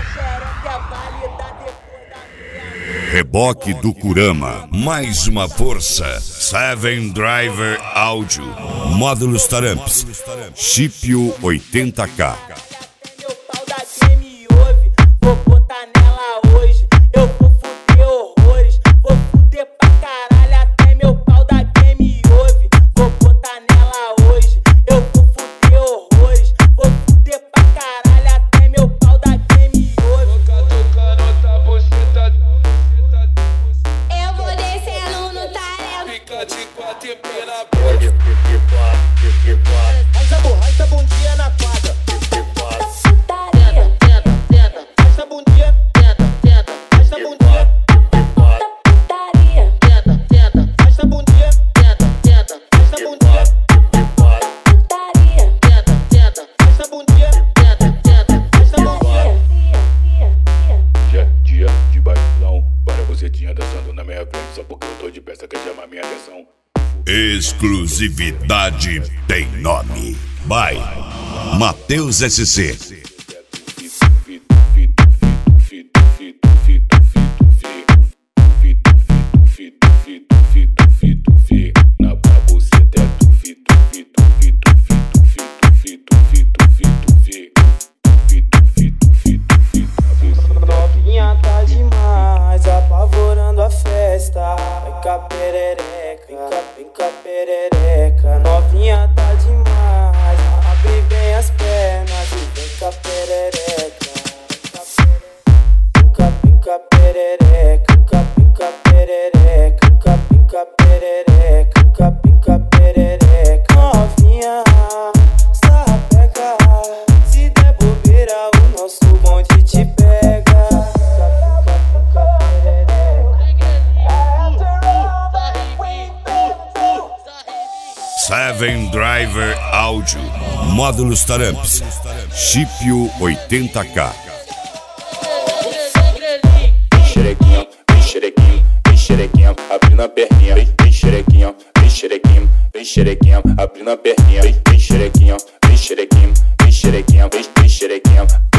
Reboque do Kurama, mais uma força. Seven Driver Audio, módulos Taramps, Chipio 80K. Arrasta a bundinha na quadra. Arrasta a bundinha. Arrasta a bundinha. Arrasta a bundinha. Arrasta a bundinha. Arrasta a bundinha. Arrasta a bundinha. Dia de bailão, para bucetinha dançando na minha frente. Só porque eu tô de peça que chama minha atenção. Exclusividade tem nome. By Matheus SC. Novinha tá demais, apavorando a festa. Vem cá perereca, vem cá perereca. Novinha tá demais, abre bem as pernas e vem cá perereca. Vem cá perereca, vem cá perereca, vem cá perereca, vem cá perereca. Novinha, sapeca, se der bobeira o nosso bonde te pega. Seven Driver Audio, módulos Taramps, Chipio 80K. Vem xerequinha, abrindo a perninha. Vem xerequinha, abrindo a perninha. Vem xerequinha, vem xerequinha.